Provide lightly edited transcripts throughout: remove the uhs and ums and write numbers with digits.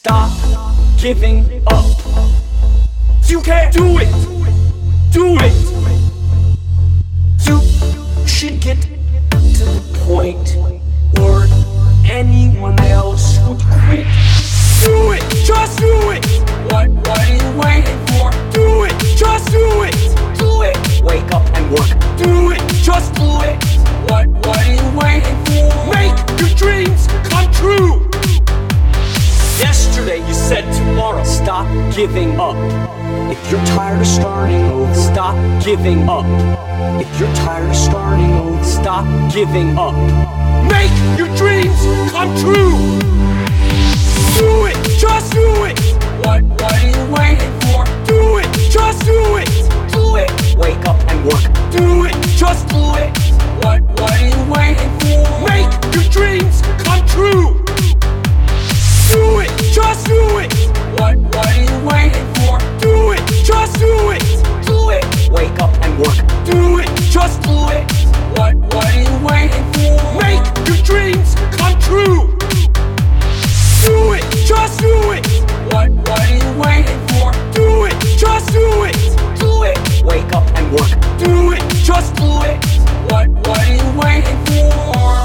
Stop giving up. You can't do it. Do it. You should get to the point where anyone else would quit. Do it. Just do it. What are you waiting for? Do it. Just do it. Do it. Wake up and work. Do it. Just do it. What are you waiting for? Make your dreams come true. Yesterday you said tomorrow. Stop giving up. If you're tired of starting over, stop giving up. If you're tired of starting over, stop giving up. Make your dreams come true. Do it, just do it. What are you waiting for? Do it, just do it. Do it, wake up and work. Do it, just do it. What are you waiting for? Make your dreams come true. Do it, just do it. What are you waiting for? Do it, just do it. Do it, wake up and work. Do it, just do it. What are you waiting for? Make your dreams come true. Do it, just do it. What are you waiting for? Do it, just do it. Do it, wake up and work. Do it, just do it. What are you waiting for?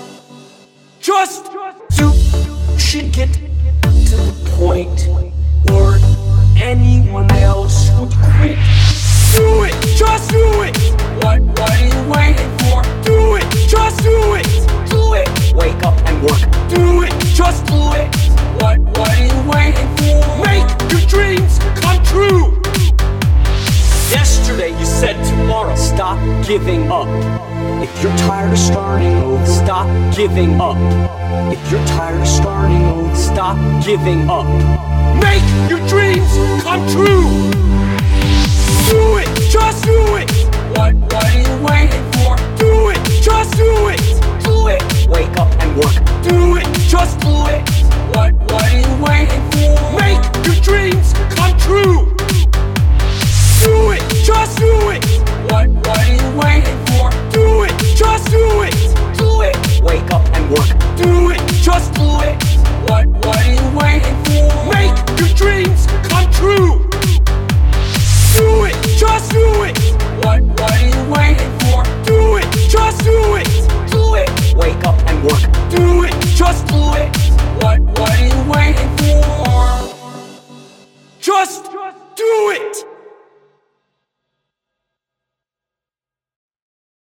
Just you should get to the point where anyone else would quit. Do it, just do it. What are you waiting for? Do it, just do it. Do it, wake up and work. Do it, just do it. What are you waiting for? Make your dreams come true. Yesterday you said tomorrow. Stop giving up. If you're tired of starting over, stop giving up. If you're tired of starting over, stop giving up. Make your dreams come true. Do it, just do it. What are you waiting for? Do it, just do it. Do it, wake up and work. Do it, just do it. What are you waiting for? Make your dreams come true. Do it, just do it. What are you waiting for? Do it, just do it. Do it, wake up and work. Do it, just do it. What are you waiting for? Make your dreams